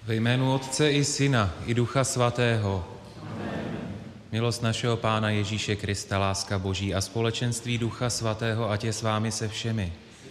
Ve jménu Otce i Syna i Ducha Svatého. Milost našeho Pána Ježíše Krista, láska Boží a společenství Ducha Svatého, ať je s vámi se všemi.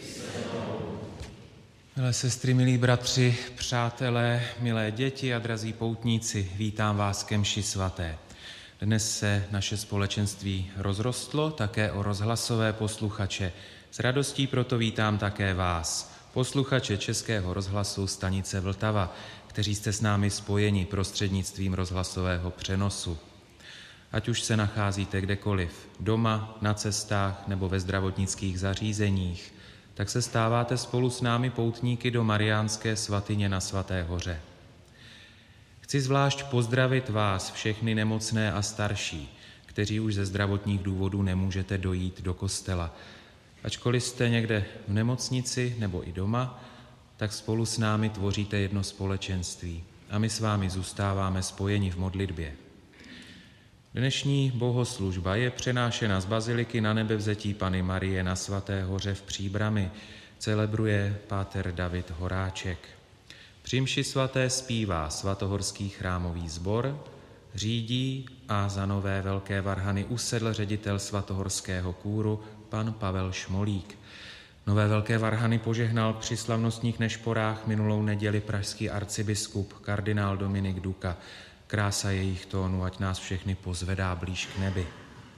Milé sestry, milí bratři, přátelé, milé děti a drazí poutníci, vítám vás ke mši svaté. Dnes se naše společenství rozrostlo také o rozhlasové posluchače. S radostí proto vítám také vás, posluchače Českého rozhlasu stanice Vltava, kteří jste s námi spojeni prostřednictvím rozhlasového přenosu. Ať už se nacházíte kdekoliv, doma, na cestách nebo ve zdravotnických zařízeních, tak se stáváte spolu s námi poutníky do Mariánské svatyně na Svaté hoře. Chci zvlášť pozdravit vás, všechny nemocné a starší, kteří už ze zdravotních důvodů nemůžete dojít do kostela. Ačkoliv jste někde v nemocnici nebo i doma, tak spolu s námi tvoříte jedno společenství a my s vámi zůstáváme spojeni v modlitbě. Dnešní bohoslužba je přenášena z baziliky Na nebevzetí Panny Marie na Svaté hoře v Příbrami. Celebruje páter David Horáček. Při mši svaté zpívá Svatohorský chrámový sbor, řídí a za Nové Velké Varhany usedl ředitel svatohorského kůru pan Pavel Šmolík. Nové Velké Varhany požehnal při slavnostních nešporách minulou neděli pražský arcibiskup kardinál Dominik Duka. Krása jejich tónů, ať nás všechny pozvedá blíž k nebi.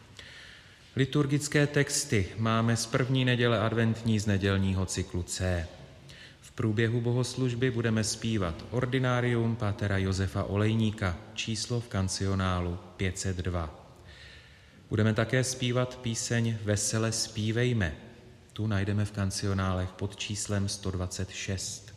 Liturgické texty máme z první neděle adventní z nedělního cyklu C. V průběhu bohoslužby budeme zpívat Ordinárium pátera Josefa Olejníka, číslo v kancionálu 502. Budeme také zpívat píseň Vesele zpívejme. Tu najdeme v kancionálech pod číslem 126.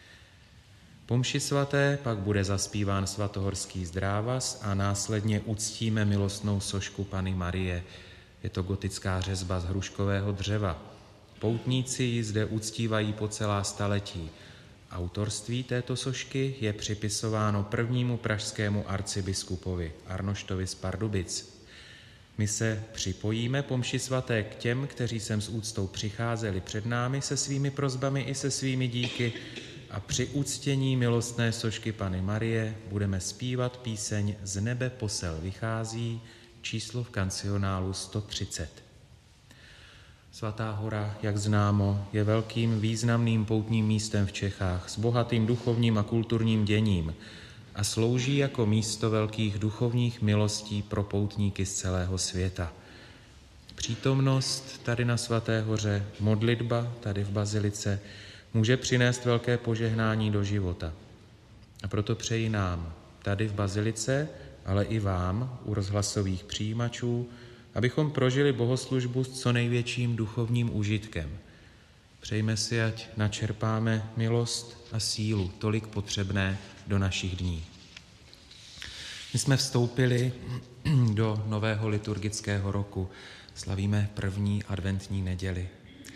Po mši svaté pak bude zaspíván svatohorský zdrávas a následně uctíme milostnou sošku Panny Marie. Je to gotická řezba z hruškového dřeva. Poutníci ji zde uctívají po celá staletí. Autorství této sošky je připisováno prvnímu pražskému arcibiskupovi Arnoštovi z Pardubic. My se připojíme po mši svaté k těm, kteří sem s úctou přicházeli před námi se svými prosbami i se svými díky, a při uctění milostné sošky Panny Marie budeme zpívat píseň Z nebe posel vychází, číslo v kancionálu 130. Svatá hora, jak známo, je velkým významným poutním místem v Čechách s bohatým duchovním a kulturním děním a slouží jako místo velkých duchovních milostí pro poutníky z celého světa. Přítomnost tady na Svaté hoře, modlitba tady v bazilice může přinést velké požehnání do života. A proto přeji nám tady v bazilice, ale i vám u rozhlasových přijímačů, abychom prožili bohoslužbu s co největším duchovním užitkem. Přejme si, ať načerpáme milost a sílu tolik potřebné do našich dní. My jsme vstoupili do nového liturgického roku. Slavíme první adventní neděli.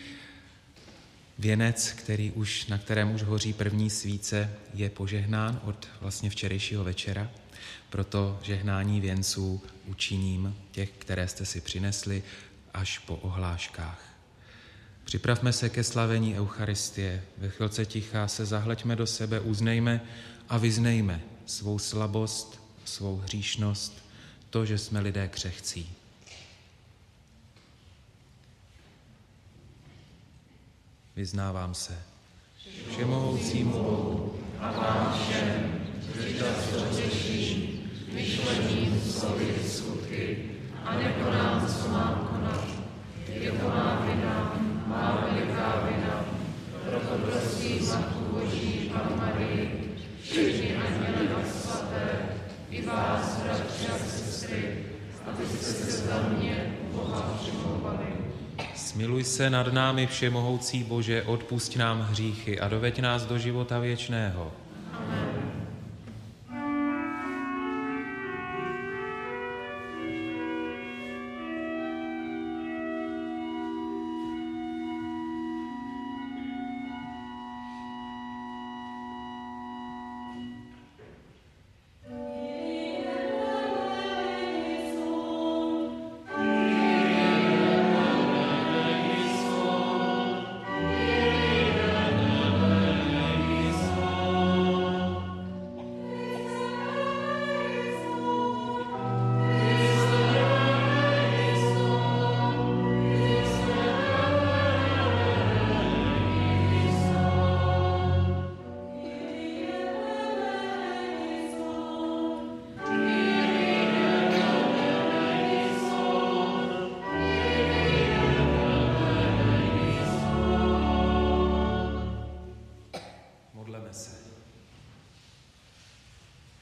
Věnec, na kterém už hoří první svíce, je požehnán od vlastně včerejšího večera. Proto žehnání věnců učiním těch, které jste si přinesli, až po ohláškách. Připravme se ke slavení Eucharistie. Ve chvilce ticha se zahleďme do sebe, uznejme a vyznejme svou slabost, svou hříšnost, to, že jsme lidé křehcí. Vyznávám se všemohoucímu Bohu a vám všem, kteří často řeší, myšlením, slovy, skutky, a nekonám, co mám konat. Je to má vina, má veliká vina, proto prosím Matku Boží a Marii, všechny anděle a svaté, i vás, bratři a sestry, abyste se za mě Boha přimlouvali. Smiluj se nad námi, všemohoucí Bože, odpusť nám hříchy a doveď nás do života věčného. Amen.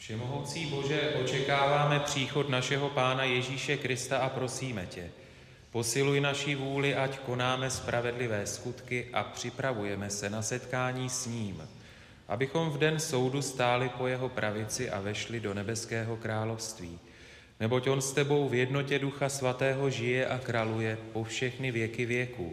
Všemohoucí Bože, očekáváme příchod našeho Pána Ježíše Krista a prosíme tě, posiluj naši vůli, ať konáme spravedlivé skutky a připravujeme se na setkání s ním, abychom v den soudu stáli po jeho pravici a vešli do nebeského království. Neboť on s tebou v jednotě Ducha Svatého žije a králuje po všechny věky věků.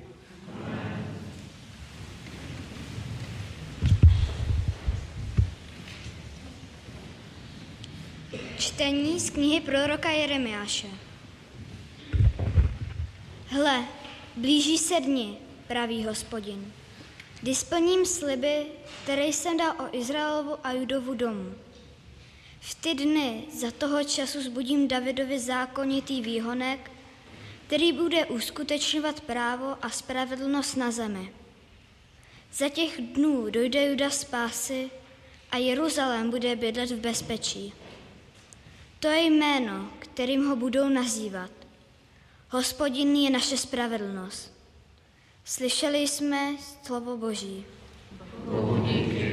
Čtení z knihy proroka Jeremiáše. Hle, blíží se dni, praví Hospodin, kdy splním sliby, které jsem dal o Izraelovu a Judovu domu. V ty dny za toho času zbudím Davidovi zákonitý výhonek, který bude uskutečňovat právo a spravedlnost na zemi. Za těch dnů dojde Juda spásy a Jeruzalém bude bydlet v bezpečí. To je jméno, kterým ho budou nazývat. Hospodin je naše spravedlnost. Slyšeli jsme slovo Boží. Bohu díky.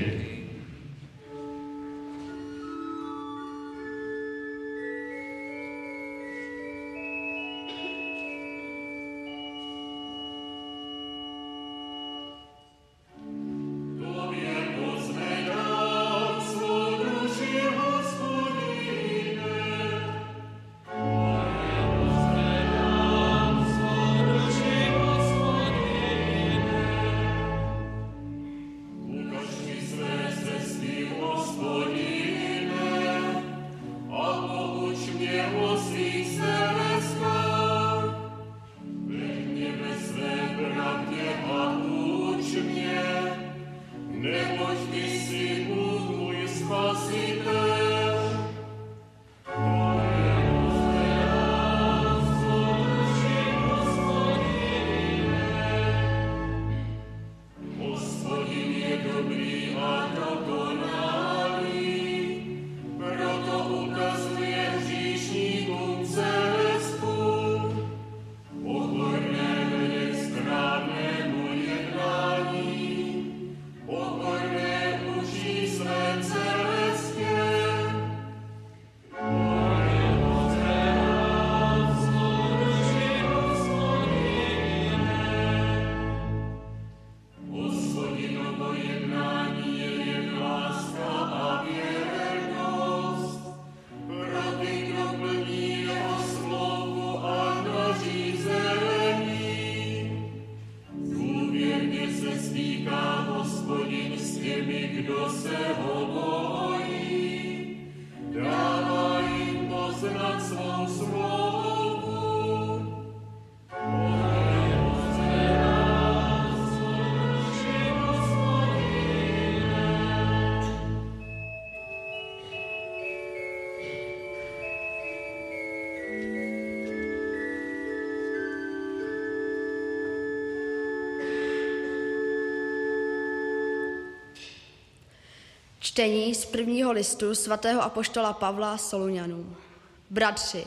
Čtení z prvního listu svatého apoštola Pavla Solunianům. Bratři,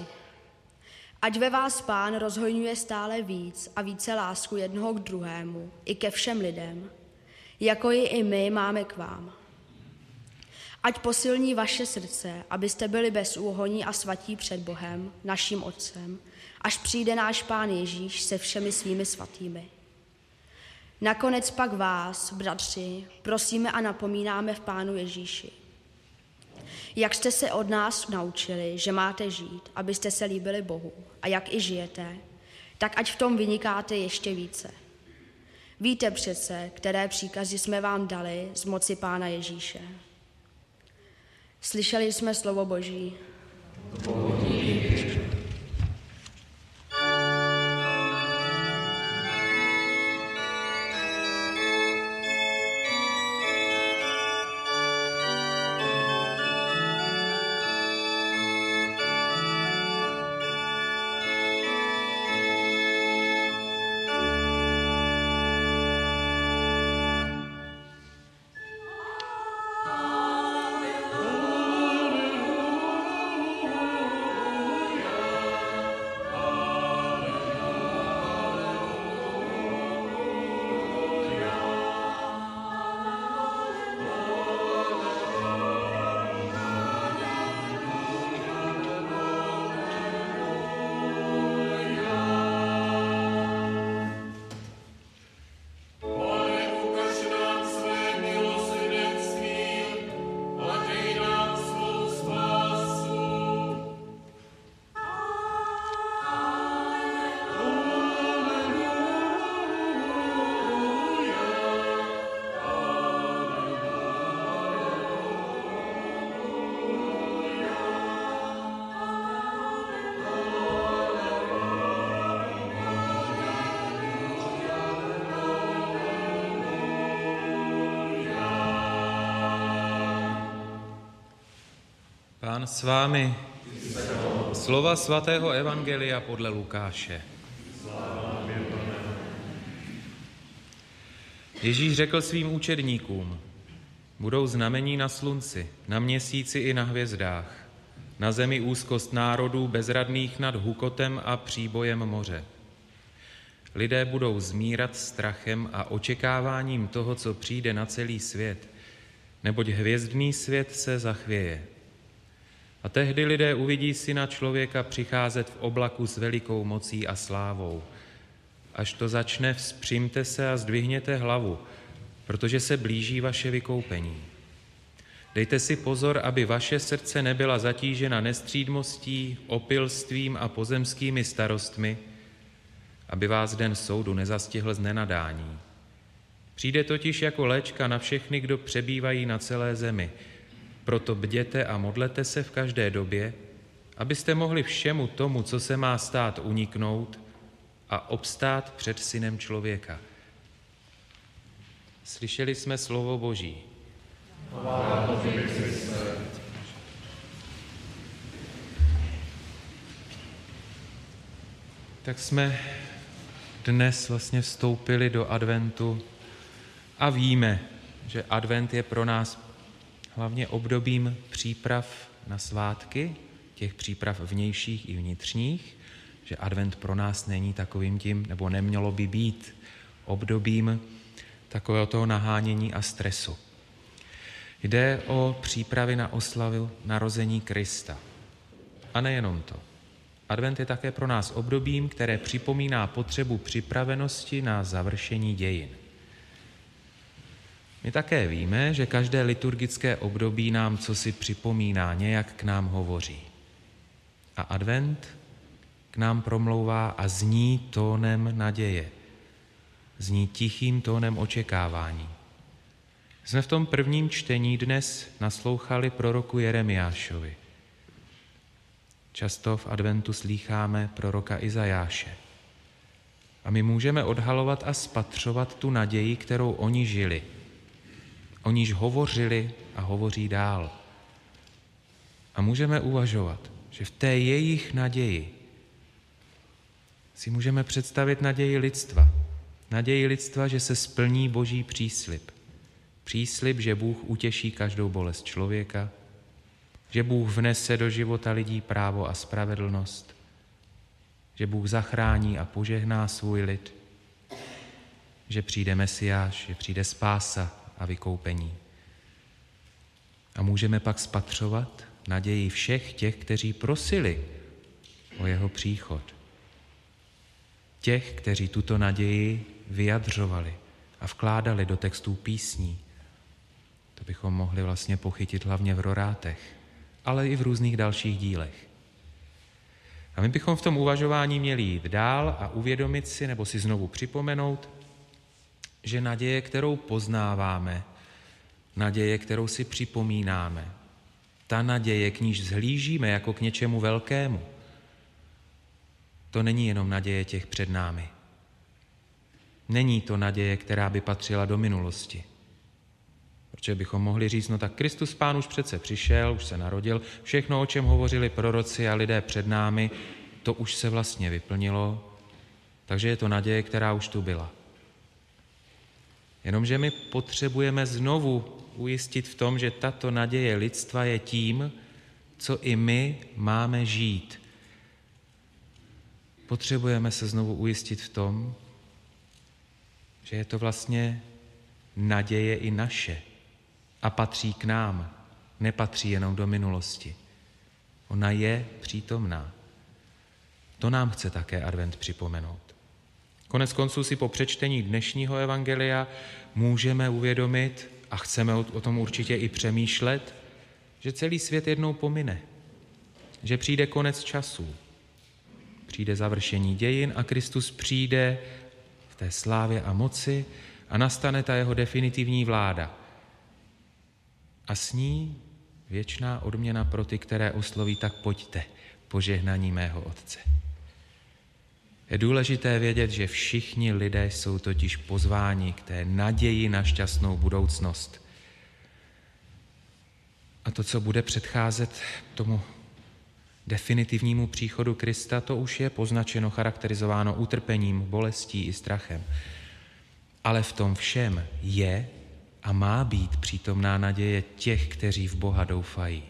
ať ve vás Pán rozhojňuje stále víc a více lásku jednoho k druhému i ke všem lidem, jako ji i my máme k vám. Ať posilní vaše srdce, abyste byli bezúhonní a svatí před Bohem, naším Otcem, až přijde náš Pán Ježíš se všemi svými svatými. Nakonec pak vás, bratři, prosíme a napomínáme v Pánu Ježíši. Jak jste se od nás naučili, že máte žít, abyste se líbili Bohu, a jak i žijete, tak ať v tom vynikáte ještě více. Víte přece, které příkazy jsme vám dali z moci Pána Ježíše. Slyšeli jsme slovo Boží. Pán s vámi. Slova svatého evangelia podle Lukáše. Ježíš řekl svým učedníkům: budou znamení na slunci, na měsíci i na hvězdách, na zemi úzkost národů bezradných nad hukotem a příbojem moře. Lidé budou zmírat strachem a očekáváním toho, co přijde na celý svět, neboť hvězdný svět se zachvěje. A tehdy lidé uvidí Syna člověka přicházet v oblaku s velikou mocí a slávou. Až to začne, vzpřimte se a zdvihněte hlavu, protože se blíží vaše vykoupení. Dejte si pozor, aby vaše srdce nebyla zatížena nestřídmostí, opilstvím a pozemskými starostmi, aby vás den soudu nezastihl z nenadání. Přijde totiž jako léčka na všechny, kdo přebývají na celé zemi. Proto bděte a modlete se v každé době, abyste mohli všemu tomu, co se má stát, uniknout a obstát před Synem člověka. Slyšeli jsme slovo Boží. Tak jsme dnes vlastně vstoupili do adventu a víme, že advent je pro nás hlavně obdobím příprav na svátky, těch příprav vnějších i vnitřních, že advent pro nás není takovým tím, nebo nemělo by být obdobím takového toho nahánění a stresu. Jde o přípravy na oslavu narození Krista. A nejenom to. Advent je také pro nás obdobím, které připomíná potřebu připravenosti na završení dějin. My také víme, že každé liturgické období nám cosi připomíná, nějak k nám hovoří. A advent k nám promlouvá a zní tónem naděje. Zní tichým tónem očekávání. Jsme v tom prvním čtení dnes naslouchali proroku Jeremiášovi. Často v adventu slýcháme proroka Izajáše. A my můžeme odhalovat a spatřovat tu naději, kterou oni žili. O níž hovořili a hovoří dál. A můžeme uvažovat, že v té jejich naději si můžeme představit naději lidstva. Naději lidstva, že se splní Boží příslib. Příslib, že Bůh utěší každou bolest člověka, že Bůh vnese do života lidí právo a spravedlnost, že Bůh zachrání a požehná svůj lid, že přijde Mesiáš, že přijde spása a vykoupení. A můžeme pak spatřovat naději všech těch, kteří prosili o jeho příchod. Těch, kteří tuto naději vyjadřovali a vkládali do textů písní. To bychom mohli vlastně pochytit hlavně v Rorátech, ale i v různých dalších dílech. A my bychom v tom uvažování měli jít dál a uvědomit si, nebo si znovu připomenout, že naděje, kterou poznáváme, naděje, kterou si připomínáme, ta naděje, k níž zhlížíme jako k něčemu velkému, to není jenom naděje těch před námi. Není to naděje, která by patřila do minulosti. Protože bychom mohli říct, no tak Kristus Pán už přece přišel, už se narodil, všechno, o čem hovořili proroci a lidé před námi, to už se vlastně vyplnilo, takže je to naděje, která už tu byla. Jenomže my potřebujeme znovu ujistit v tom, že tato naděje lidstva je tím, co i my máme žít. Potřebujeme se znovu ujistit v tom, že je to vlastně naděje i naše a patří k nám, nepatří jenom do minulosti. Ona je přítomná. To nám chce také advent připomenout. Konec konců si po přečtení dnešního evangelia můžeme uvědomit, a chceme o tom určitě i přemýšlet, že celý svět jednou pomine, že přijde konec časů, přijde završení dějin a Kristus přijde v té slávě a moci a nastane ta jeho definitivní vláda. A s ní věčná odměna pro ty, které osloví, tak pojďte, požehnaní mého Otce. Je důležité vědět, že všichni lidé jsou totiž pozváni k té naději na šťastnou budoucnost. A to, co bude předcházet tomu definitivnímu příchodu Krista, to už je poznačeno, charakterizováno utrpením, bolestí i strachem. Ale v tom všem je a má být přítomná naděje těch, kteří v Boha doufají.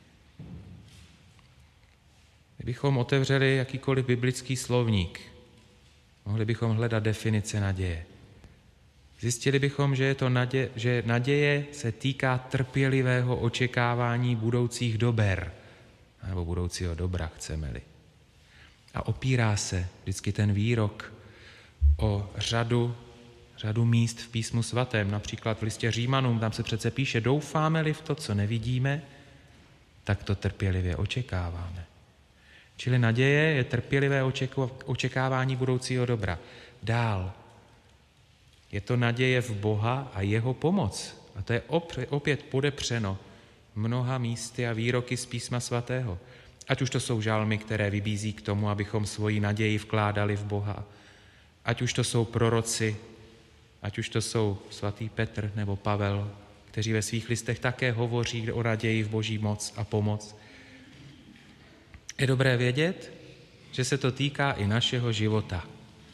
Kdybychom otevřeli jakýkoliv biblický slovník, mohli bychom hledat definice naděje. Zjistili bychom, že naděje se týká trpělivého očekávání budoucích dober, nebo budoucího dobra, chceme-li. A opírá se vždycky ten výrok o řadu míst v Písmu svatém, například v listě Římanům, tam se přece píše, doufáme-li v to, co nevidíme, tak to trpělivě očekáváme. Čili naděje je trpělivé očekávání budoucího dobra. Dál. Je to naděje v Boha a jeho pomoc. A to je opět podepřeno mnoha místy a výroky z Písma svatého. Ať už to jsou žalmy, které vybízí k tomu, abychom svoji naději vkládali v Boha. Ať už to jsou proroci, ať už to jsou svatý Petr nebo Pavel, kteří ve svých listech také hovoří o naději v Boží moc a pomoc. Je dobré vědět, že se to týká i našeho života.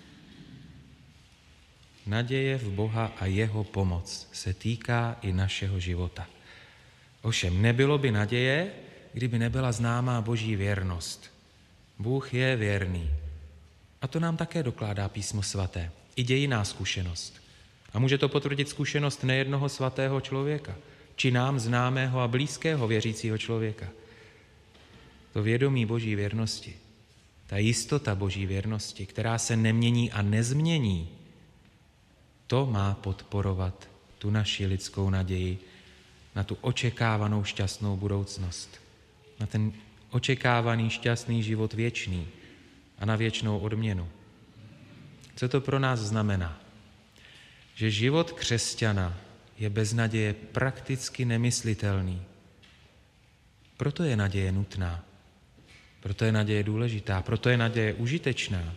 Naděje v Boha a jeho pomoc se týká i našeho života. Ovšem, nebylo by naděje, kdyby nebyla známá Boží věrnost. Bůh je věrný. A to nám také dokládá Písmo svaté. I dějinná zkušenost. A může to potvrdit zkušenost nejednoho svatého člověka, či nám známého a blízkého věřícího člověka. To vědomí Boží věrnosti, ta jistota Boží věrnosti, která se nemění a nezmění, to má podporovat tu naši lidskou naději na tu očekávanou šťastnou budoucnost, na ten očekávaný šťastný život věčný a na věčnou odměnu. Co to pro nás znamená? Že život křesťana je bez naděje prakticky nemyslitelný. Proto je naděje nutná, proto je naděje důležitá, proto je naděje užitečná.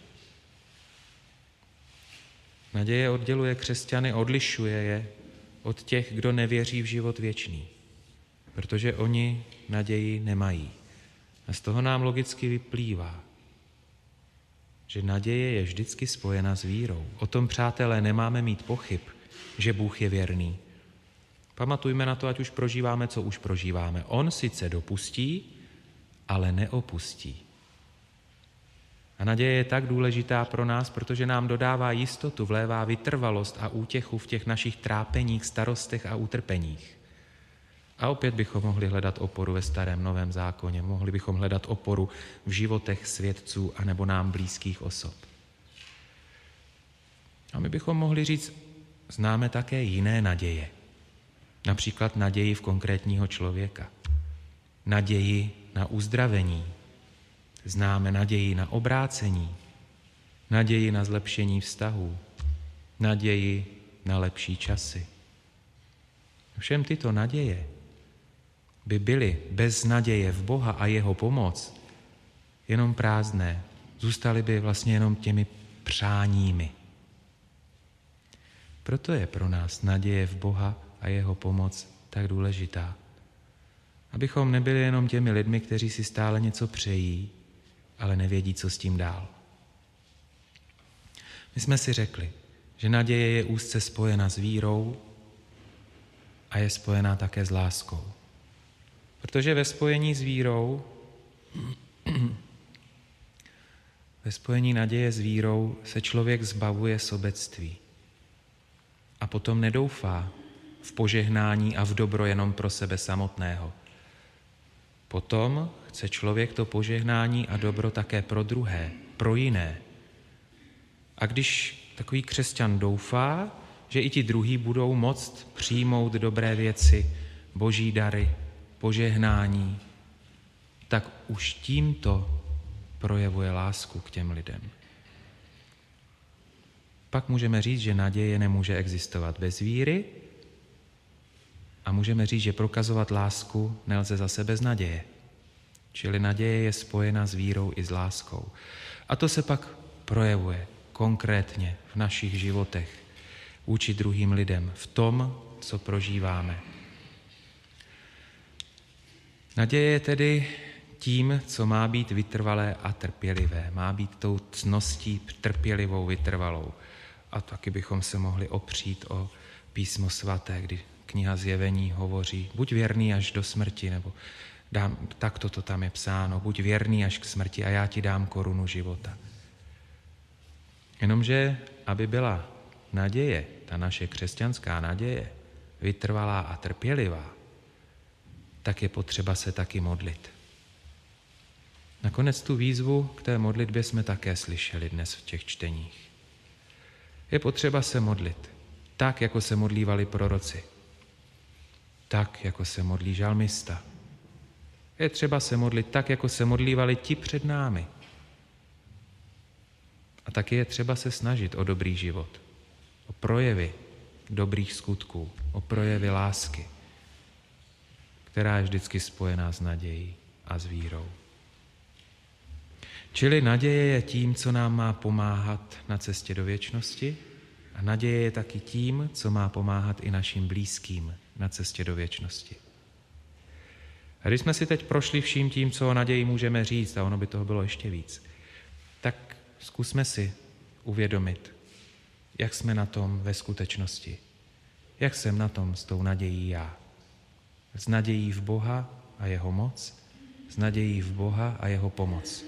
Naděje odděluje křesťany, odlišuje je od těch, kdo nevěří v život věčný, protože oni naději nemají. A z toho nám logicky vyplývá, že naděje je vždycky spojena s vírou. O tom, přátelé, nemáme mít pochyb, že Bůh je věrný. Pamatujme na to, ať už prožíváme, co už prožíváme. On sice dopustí, ale neopustí. A naděje je tak důležitá pro nás, protože nám dodává jistotu, vlévá vytrvalost a útěchu v těch našich trápeních, starostech a utrpeních. A opět bychom mohli hledat oporu ve Starém Novém zákoně, mohli bychom hledat oporu v životech svědců anebo nám blízkých osob. A my bychom mohli říct, známe také jiné naděje. Například naději v konkrétního člověka. Naději na uzdravení. Známe naději na obrácení. Naději na zlepšení vztahů. Naději na lepší časy. Všem tyto naděje by byly bez naděje v Boha a jeho pomoc jenom prázdné. Zůstaly by vlastně jenom těmi přáními. Proto je pro nás naděje v Boha a jeho pomoc tak důležitá. Abychom nebyli jenom těmi lidmi, kteří si stále něco přejí, ale nevědí, co s tím dál. My jsme si řekli, že naděje je úzce spojena s vírou a je spojená také s láskou. Protože ve spojení s vírou, ve spojení naděje s vírou se člověk zbavuje sobectví. A potom nedoufá v požehnání a v dobro jenom pro sebe samotného. Potom chce člověk to požehnání a dobro také pro druhé, pro jiné. A když takový křesťan doufá, že i ti druhý budou moct přijmout dobré věci, boží dary, požehnání, tak už tímto projevuje lásku k těm lidem. Pak můžeme říct, že naděje nemůže existovat bez víry a můžeme říct, že prokazovat lásku nelze zase bez naděje. Čili naděje je spojena s vírou i s láskou. A to se pak projevuje konkrétně v našich životech vůči druhým lidem, v tom, co prožíváme. Naděje je tedy tím, co má být vytrvalé a trpělivé. Má být tou ctností trpělivou, vytrvalou. A taky bychom se mohli opřít o písmo svaté, kdy kniha Zjevení hovoří, buď věrný až do smrti, nebo takto to tam je psáno, buď věrný až k smrti a já ti dám korunu života. Jenomže, aby byla naděje, ta naše křesťanská naděje, vytrvalá a trpělivá, tak je potřeba se taky modlit. Nakonec tu výzvu k té modlitbě jsme také slyšeli dnes v těch čteních. Je potřeba se modlit tak, jako se modlívali proroci. Tak, jako se modlí žalmista. Je třeba se modlit tak, jako se modlívali ti před námi. A taky je třeba se snažit o dobrý život, o projevy dobrých skutků, o projevy lásky, která je vždycky spojená s nadějí a s vírou. Čili naděje je tím, co nám má pomáhat na cestě do věčnosti, a naděje je taky tím, co má pomáhat i našim blízkým na cestě do věčnosti. A když jsme si teď prošli vším tím, co o naději můžeme říct, a ono by toho bylo ještě víc, tak zkusme si uvědomit, jak jsme na tom ve skutečnosti. Jak jsem na tom s tou nadějí já. S nadějí v Boha a jeho moc, s nadějí v Boha a jeho pomoc.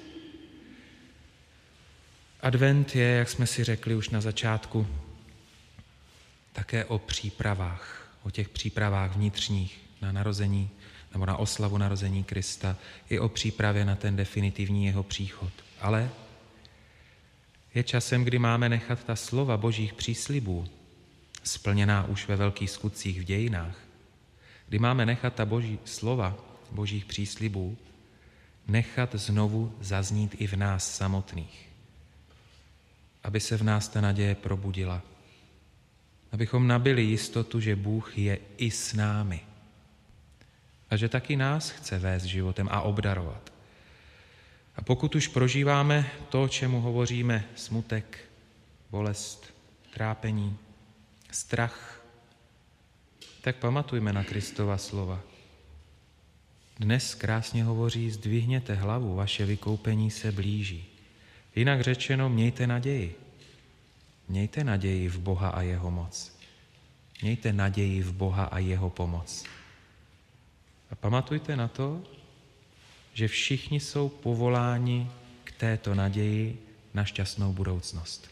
Advent je, jak jsme si řekli už na začátku, také o přípravách, o těch přípravách vnitřních na narození nebo na oslavu narození Krista, i o přípravě na ten definitivní jeho příchod. Ale je časem, kdy máme nechat ta slova božích příslibů, splněná už ve velkých skutcích v dějinách, kdy máme nechat ta slova božích příslibů, nechat znovu zaznít i v nás samotných. Aby se v nás ta naděje probudila. Abychom nabili jistotu, že Bůh je i s námi. A že taky nás chce vést životem a obdarovat. A pokud už prožíváme to, čemu hovoříme, smutek, bolest, trápení, strach, tak pamatujme na Kristova slova. Dnes krásně hovoří, zdvihněte hlavu, vaše vykoupení se blíží. Jinak řečeno, mějte naději. Mějte naději v Boha a jeho moc. Mějte naději v Boha a jeho pomoc. A pamatujte na to, že všichni jsou povoláni k této naději na šťastnou budoucnost.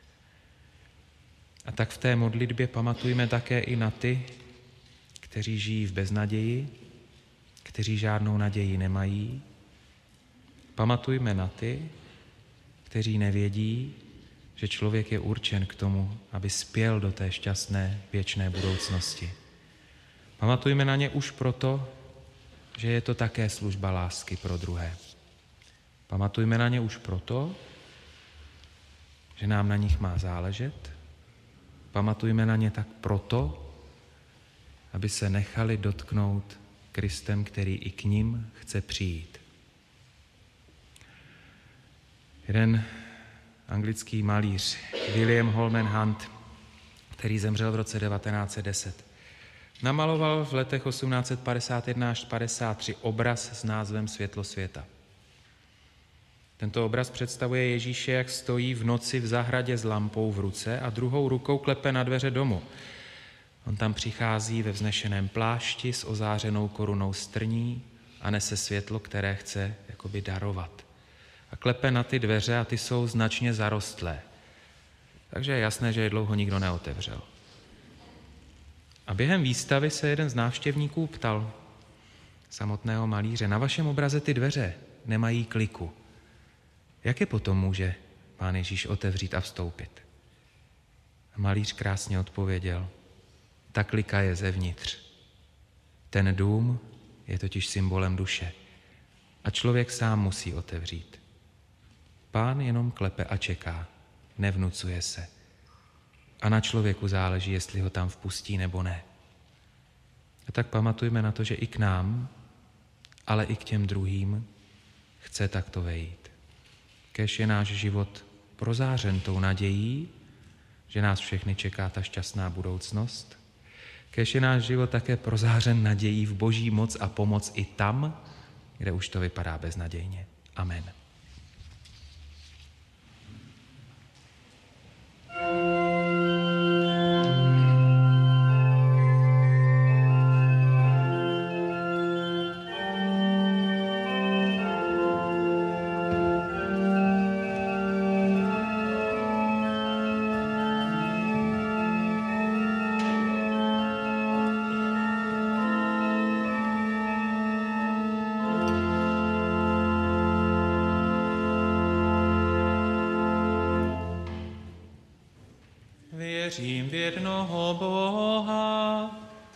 A tak v té modlitbě pamatujme také i na ty, kteří žijí v beznaději, kteří žádnou naději nemají. Pamatujme na ty, kteří nevědí, že člověk je určen k tomu, aby spěl do té šťastné věčné budoucnosti. Pamatujme na ně už proto, že je to také služba lásky pro druhé. Pamatujme na ně už proto, že nám na nich má záležet. Pamatujme na ně tak proto, aby se nechali dotknout Kristem, který i k nim chce přijít. Jeden anglický malíř, William Holman Hunt, který zemřel v roce 1910, namaloval v letech 1851 až 1853 obraz s názvem Světlo světa. Tento obraz představuje Ježíše, jak stojí v noci v zahradě s lampou v ruce a druhou rukou klepe na dveře domu. On tam přichází ve vznešeném plášti s ozářenou korunou strní a nese světlo, které chce jakoby darovat. A klepe na ty dveře a ty jsou značně zarostlé. Takže je jasné, že je dlouho nikdo neotevřel. A během výstavy se jeden z návštěvníků ptal samotného malíře, na vašem obraze ty dveře nemají kliku. Jak je potom může Pán Ježíš otevřít a vstoupit? A malíř krásně odpověděl, ta klika je zevnitř. Ten dům je totiž symbolem duše a člověk sám musí otevřít. Pán jenom klepe a čeká, nevnucuje se. A na člověku záleží, jestli ho tam vpustí nebo ne. A tak pamatujme na to, že i k nám, ale i k těm druhým chce takto vejít. Kéž je náš život prozářen tou nadějí, že nás všechny čeká ta šťastná budoucnost, kéž je náš život také prozářen nadějí v Boží moc a pomoc i tam, kde už to vypadá beznadějně. Amen. Věřím v jednoho Boha,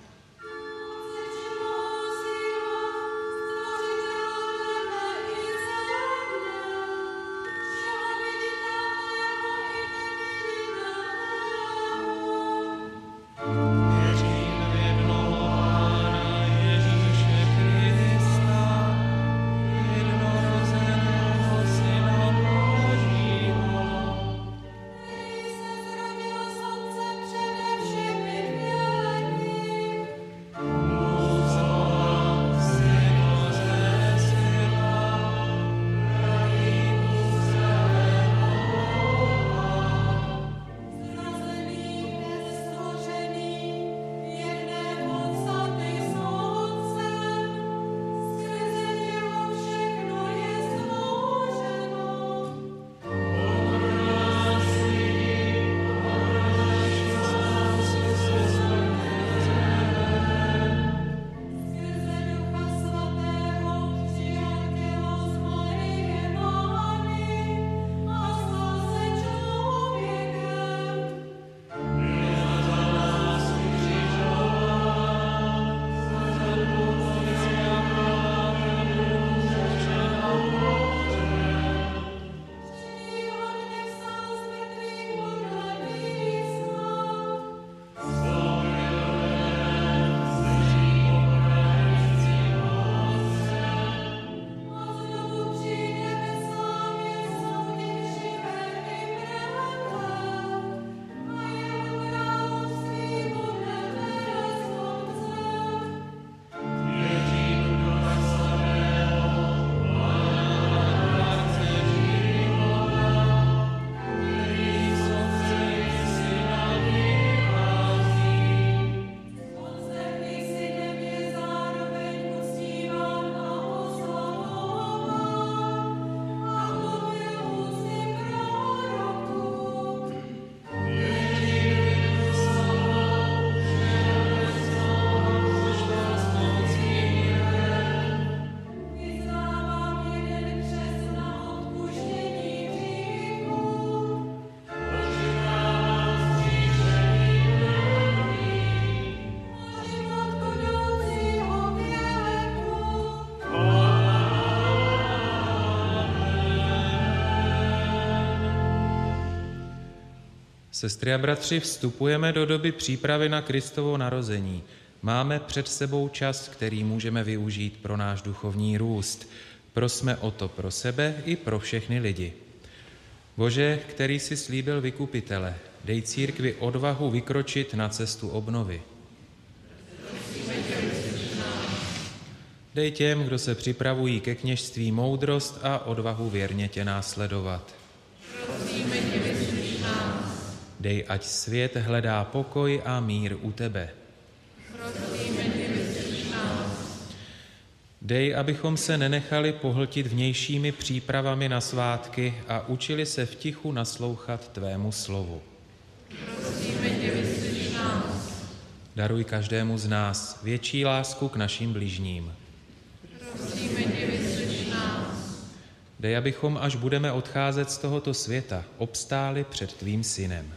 Sestry a bratři, vstupujeme do doby přípravy na Kristovo narození. Máme před sebou čas, který můžeme využít pro náš duchovní růst. Prosme o to pro sebe i pro všechny lidi. Bože, který jsi slíbil vykupitele, dej církvi odvahu vykročit na cestu obnovy. Dej těm, kdo se připravují ke kněžství, moudrost a odvahu věrně tě následovat. Dej, ať svět hledá pokoj a mír u tebe. Dej, abychom se nenechali pohltit vnějšími přípravami na svátky a učili se v tichu naslouchat tvému slovu. Daruj každému z nás větší lásku k našim bližním. Dej, abychom, až budeme odcházet z tohoto světa, obstáli před tvým synem.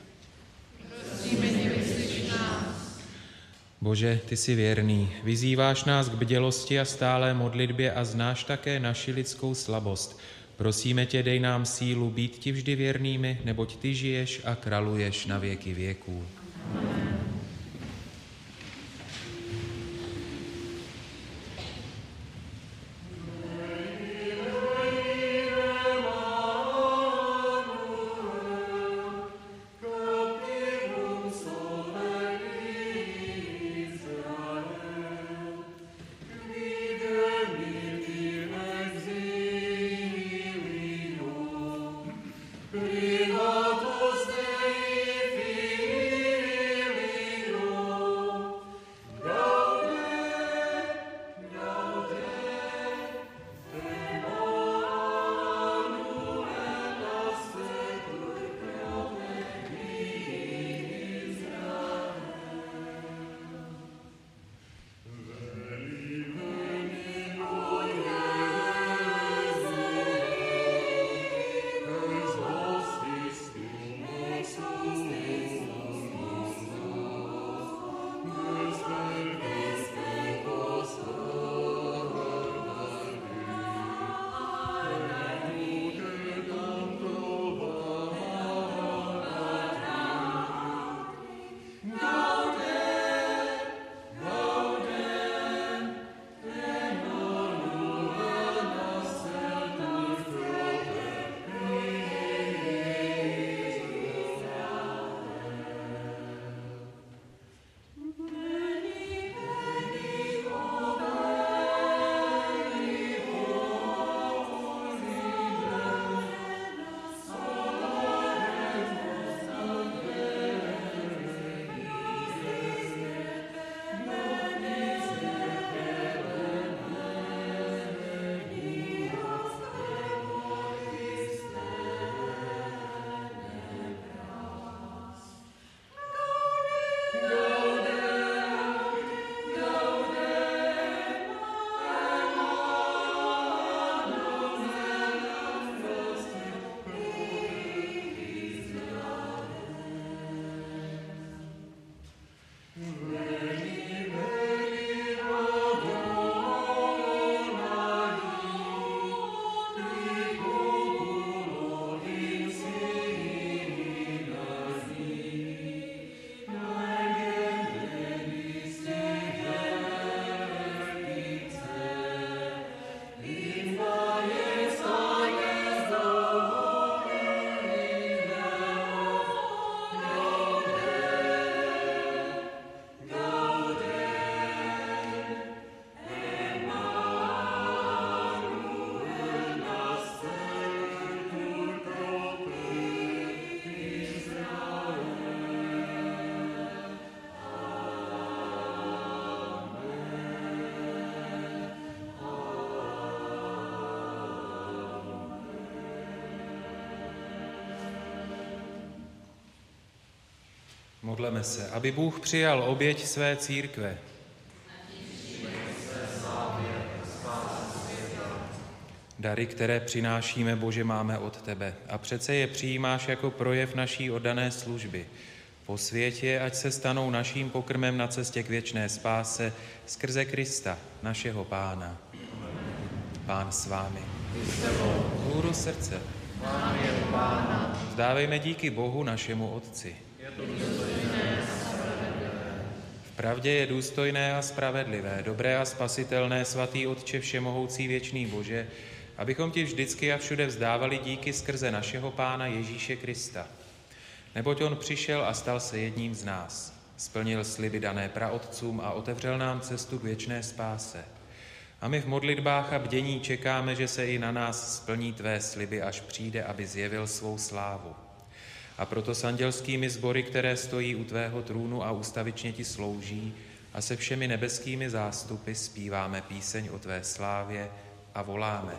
Bože, ty jsi věrný, vyzýváš nás k bdělosti a stálé modlitbě a znáš také naši lidskou slabost. Prosíme tě, dej nám sílu být ti vždy věrnými, neboť ty žiješ a králuješ na věky věků. Amen. Modleme se, aby Bůh přijal oběť své církve. Dary, které přinášíme, Bože, máme od tebe a přece je přijímáš jako projev naší oddané služby. Posvěť je, ať se stanou naším pokrmem na cestě k věčné spáse skrze Krista, našeho Pána. Pán s vámi. Hůru srdce. Vzdávejme díky Bohu, našemu Otci. V pravdě je důstojné a spravedlivé, dobré a spasitelné, svatý Otče, všemohoucí věčný Bože, abychom ti vždycky a všude vzdávali díky skrze našeho Pána Ježíše Krista. Neboť on přišel a stal se jedním z nás. Splnil sliby dané praotcům a otevřel nám cestu k věčné spáse. A my v modlitbách a bdění čekáme, že se i na nás splní tvé sliby, až přijde, aby zjevil svou slávu. A proto s andělskými sbory, které stojí u tvého trůnu a ustavičně ti slouží, a se všemi nebeskými zástupy zpíváme píseň o tvé slávě a voláme.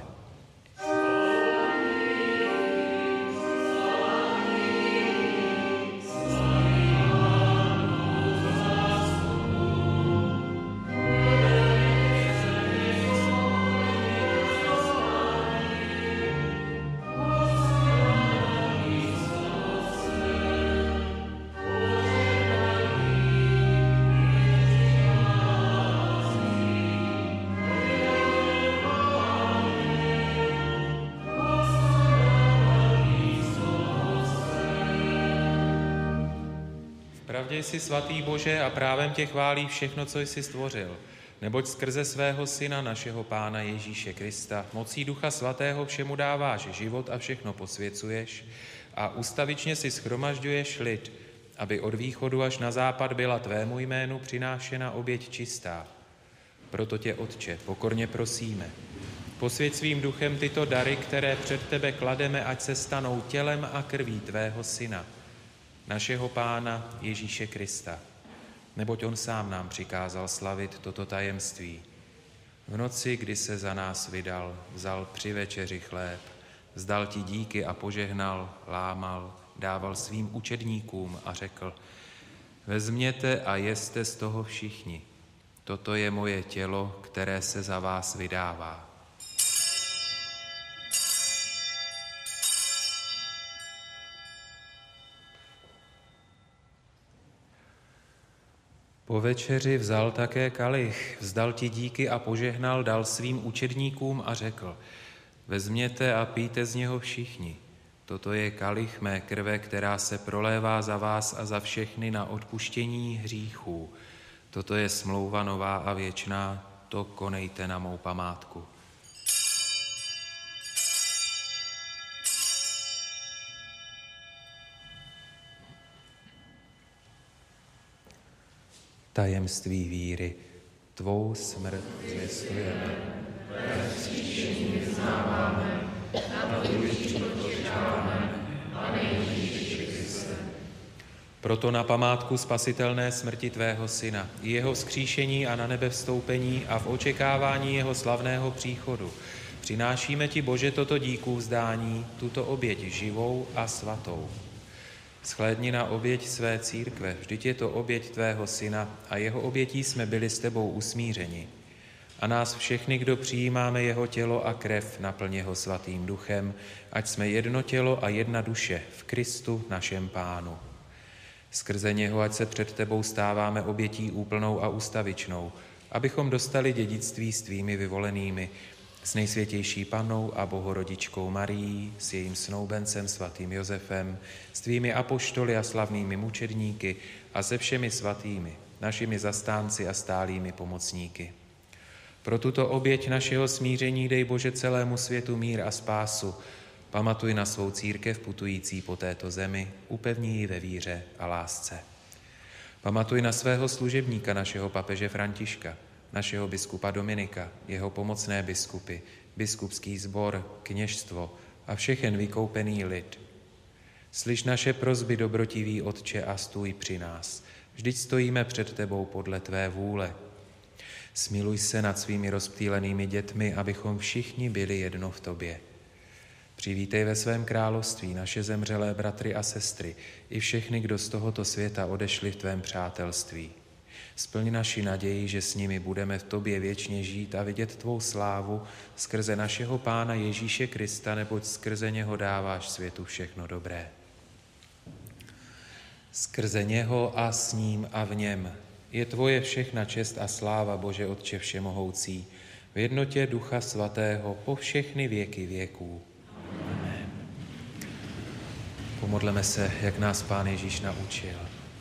Pravdě jsi svatý Bože a právem tě chválí všechno, co jsi stvořil, neboť skrze svého Syna, našeho Pána Ježíše Krista, mocí Ducha Svatého všemu dáváš život a všechno posvěcuješ a ustavičně si shromažďuješ lid, aby od východu až na západ byla tvému jménu přinášena oběť čistá. Proto tě, Otče, pokorně prosíme, posvěť svým duchem tyto dary, které před tebe klademe, ať se stanou tělem a krví tvého Syna, našeho Pána Ježíše Krista, neboť on sám nám přikázal slavit toto tajemství. V noci, kdy se za nás vydal, vzal při večeři chléb, vzdal ti díky a požehnal, lámal, dával svým učedníkům a řekl: vezměte a jeste z toho všichni. Toto je moje tělo, které se za vás vydává. Po večeři vzal také kalich, vzdal ti díky a požehnal, dal svým učedníkům a řekl: vezměte a pijte z něho všichni. Toto je kalich mé krve, která se prolévá za vás a za všechny na odpuštění hříchů. Toto je smlouva nová a věčná, to konejte na mou památku. Tajemství víry. Tvou smrt zvěstujeme. Tvé vzkříšení vyznáváme, na tvůj příchod čekáme, Pane Ježíši Kriste. Proto na památku spasitelné smrti tvého Syna, jeho vzkříšení a na nebe vstoupení a v očekávání jeho slavného příchodu přinášíme ti, Bože, toto díku vzdání, tuto oběť živou a svatou. Shlédni na oběť své církve, vždyť je to oběť tvého Syna a jeho obětí jsme byli s tebou usmířeni. A nás všechny, kdo přijímáme jeho tělo a krev, naplň jeho svatým duchem, ať jsme jedno tělo a jedna duše v Kristu našem Pánu. Skrze něho ať se před tebou stáváme obětí úplnou a ustavičnou, abychom dostali dědictví s tvými vyvolenými, s nejsvětější Pannou a Bohorodičkou Marií, s jejím snoubencem svatým Josefem, s tvými apoštoly a slavnými mučedníky a se všemi svatými, našimi zastánci a stálými pomocníky. Pro tuto oběť našeho smíření dej, Bože, celému světu mír a spásu. Pamatuj na svou církev putující po této zemi, upevni ji ve víře a lásce. Pamatuj na svého služebníka, našeho papeže Františka, našeho biskupa Dominika, jeho pomocné biskupy, biskupský sbor, kněžstvo a všechen vykoupený lid. Slyš naše prosby, dobrotivý Otče, a stůj při nás. Vždyť stojíme před tebou podle tvé vůle. Smiluj se nad svými rozptýlenými dětmi, abychom všichni byli jedno v tobě. Přivítej ve svém království naše zemřelé bratry a sestry i všechny, kdo z tohoto světa odešli v tvém přátelství. Splň naši naději, že s nimi budeme v tobě věčně žít a vidět tvou slávu skrze našeho Pána Ježíše Krista, neboť skrze něho dáváš světu všechno dobré. Skrze něho a s ním a v něm je tvoje všechna čest a sláva, Bože Otče všemohoucí, v jednotě Ducha Svatého po všechny věky věků. Amen. Pomodleme se, jak nás Pán Ježíš naučil.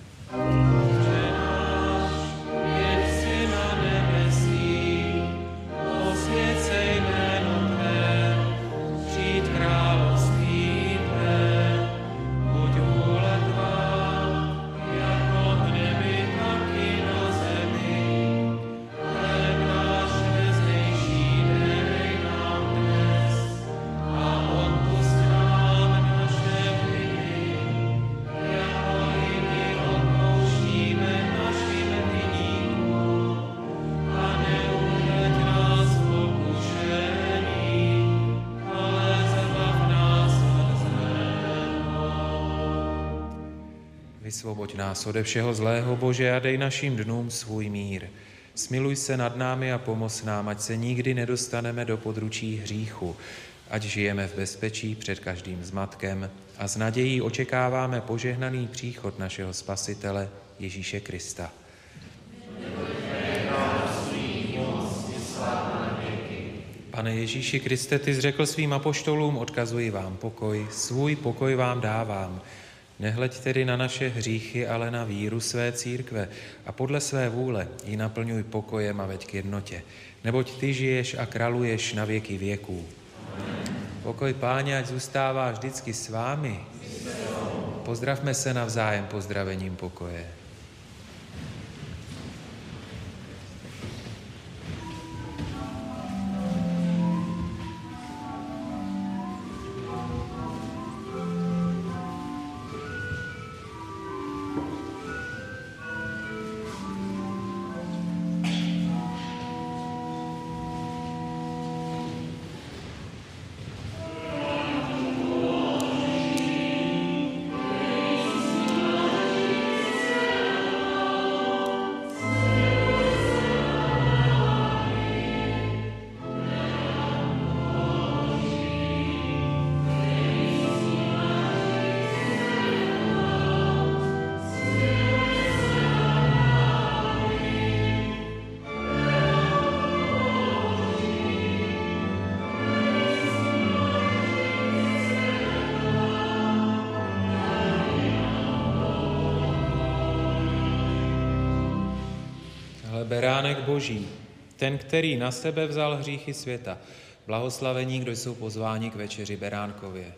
Vysvoboď nás ode všeho zlého, Bože, a dej našim dnům svůj mír. Smiluj se nad námi a pomoz nám, ať se nikdy nedostaneme do područí hříchu, ať žijeme v bezpečí před každým zmatkem a s nadějí očekáváme požehnaný příchod našeho Spasitele Ježíše Krista. Pane Ježíši Kriste, ty jsi řekl svým apoštolům, odkazuji vám pokoj, svůj pokoj vám dávám. Nehleď tedy na naše hříchy, ale na víru své církve a podle své vůle ji naplňuj pokojem a veď k jednotě. Neboť ty žiješ a králuješ na věky věků. Pokoj Páně, ať zůstává vždycky s vámi. Pozdravme se navzájem pozdravením pokoje. Beránek Boží, ten, který na sebe vzal hříchy světa. Blahoslavení, kdo jsou pozváni k večeři beránkově.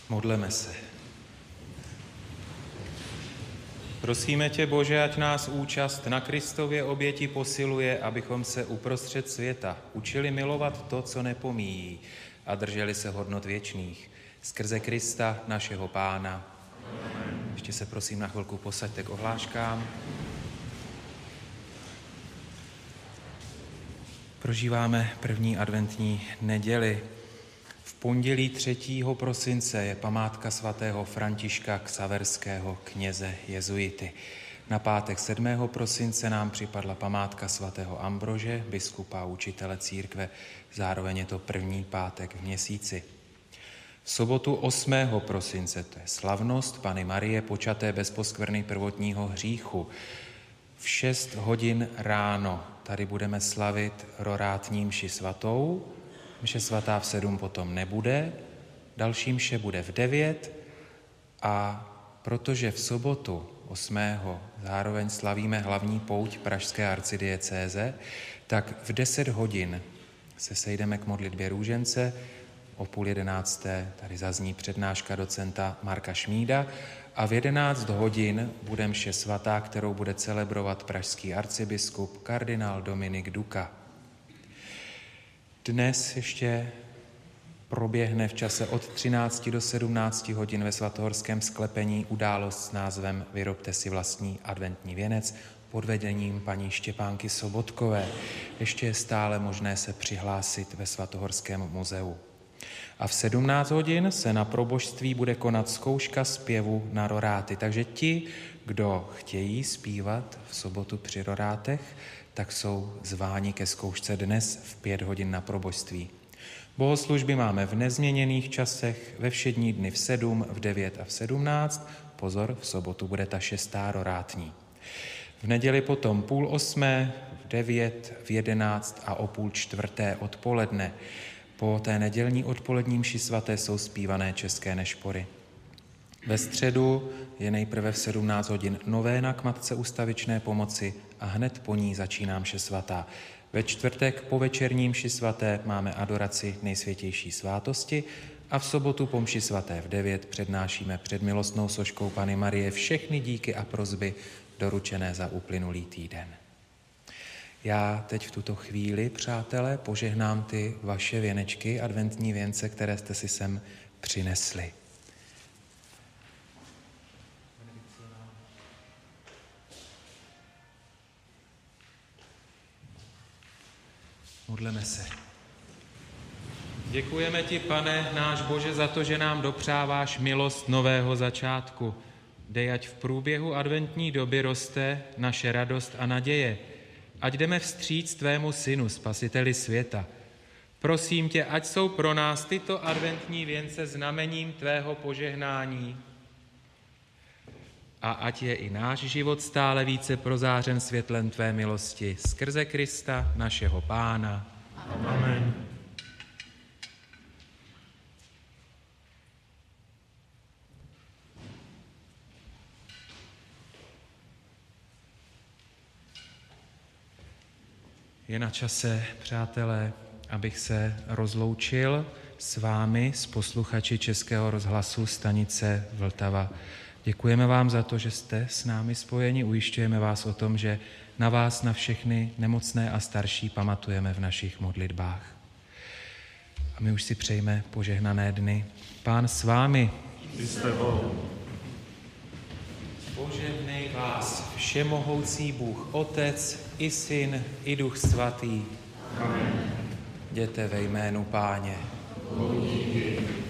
Modleme se. Prosíme tě, Bože, ať nás účast na Kristově oběti posiluje, abychom se uprostřed světa učili milovat to, co nepomíjí, a drželi se hodnot věčných. Skrze Krista, našeho Pána. Ještě se prosím na chvilku posaďte k ohláškám. Prožíváme první adventní neděli. V pondělí 3. prosince je památka svatého Františka Xaverského, kněze jezuity. Na pátek 7. prosince nám připadla památka svatého Ambrože, biskupa a učitele církve, zároveň je to první pátek v měsíci. V sobotu 8. prosince, to je slavnost Panny Marie počaté bez poskvrny prvotního hříchu. V 6 hodin ráno tady budeme slavit rorátní mši svatou. Mše svatá v 7 potom nebude, další mše bude v 9 a protože v sobotu 8. zároveň slavíme hlavní pouť pražské arcidiecéze, tak v 10 hodin se sejdeme k modlitbě růžence, o 10:30 tady zazní přednáška docenta Marka Šmída a v 11 hodin bude mše svatá, kterou bude celebrovat pražský arcibiskup kardinál Dominik Duka. Dnes ještě proběhne v čase od 13 do 17 hodin ve svatohorském sklepení událost s názvem Vyrobte si vlastní adventní věnec pod vedením paní Štěpánky Sobotkové. Ještě je stále možné se přihlásit ve Svatohorském muzeu. A v 17 hodin se na probožství bude konat zkouška zpěvu na roráty. Takže ti, kdo chtějí zpívat v sobotu při rorátech, tak jsou zváni ke zkoušce dnes v 5 hodin na probožství. Bohoslužby máme v nezměněných časech, ve všední dny v 7, v 9 a v 17. Pozor, v sobotu bude ta 6. rorátní. V neděli potom 7:30, v 9, v 11 a o 3:30 odpoledne. Po té nedělní odpolední mši svaté jsou zpívané české nešpory. Ve středu je nejprve v 17 hodin novéna k Matce ustavičné pomoci a hned po ní začíná mše svatá. Ve čtvrtek po večerní mši svaté máme adoraci nejsvětější svátosti a v sobotu po mši svaté v 9 přednášíme před milostnou soškou Panny Marie všechny díky a prosby doručené za uplynulý týden. Já teď v tuto chvíli, přátelé, požehnám ty vaše věnečky, adventní věnce, které jste si sem přinesli. Modleme se. Děkujeme ti, Pane, náš Bože, za to, že nám dopřáváš milost nového začátku. Dej, ať v průběhu adventní doby roste naše radost a naděje. Ať jdeme vstříc tvému synu, spasiteli světa. Prosím tě, ať jsou pro nás tyto adventní věnce znamením tvého požehnání a ať je i náš život stále více prozářen světlem tvé milosti. Skrze Krista, našeho Pána. Amen. Je na čase, přátelé, abych se rozloučil s vámi, s posluchači Českého rozhlasu stanice Vltava. Děkujeme vám za to, že jste s námi spojeni, ujišťujeme vás o tom, že na vás, na všechny nemocné a starší pamatujeme v našich modlitbách. A my už si přejme požehnané dny. Pán s vámi. Požehnej vás všemohoucí Bůh, Otec i Syn i Duch Svatý. Amen. Jděte ve jménu Páně. Díky.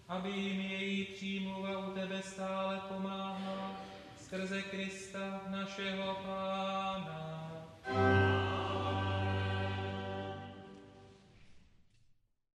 aby jim její přímluva u tebe stále pomáhala, skrze Krista našeho Pána.